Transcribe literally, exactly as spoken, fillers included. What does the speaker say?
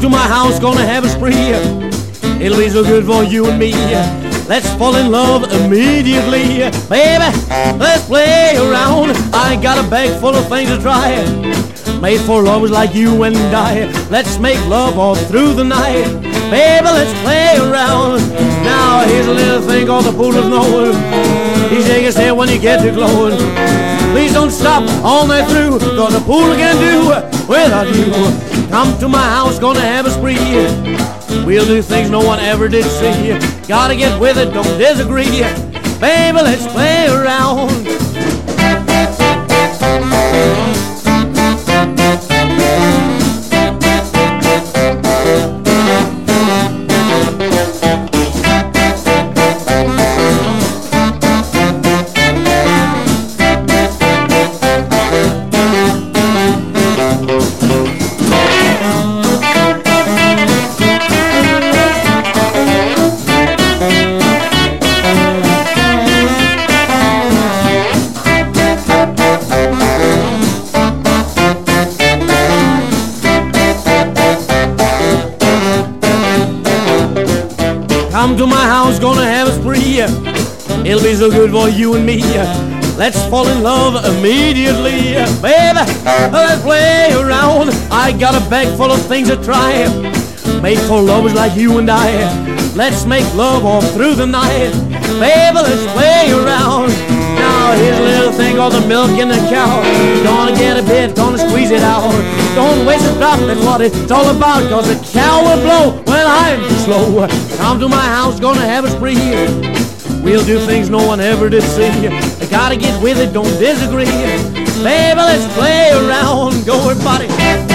to my house, gonna have a spree. It'll be so good for you and me. Let's fall in love immediately. Baby, let's play around. I got a bag full of things to try. Made for lovers like you and I. Let's make love all through the night. Baby, let's play around. Now here's a little thing called the pool of knowing. He shake his head when you get too close. Please don't stop all night through, cause the pool can't do without you. Come to my house, gonna have a spree. We'll do things no one ever did see. Gotta get with it, don't disagree. Baby, let's play around. Come to my house, gonna have a spree. It'll be so good for you and me. Let's fall in love immediately. Baby, let's play around. I got a bag full of things to try. Made for lovers like you and I. Let's make love all through the night. Baby, let's play around. Now here's a little thing called the milk in the cow. Gonna get a bit, gonna squeeze it out. Don't waste a drop, that's what it's all about. Cause the cow will blow when I'm slow. Come to my house, gonna have a spree. We'll do things no one ever did see. I gotta get with it, don't disagree. Baby, let's play around. Go everybody.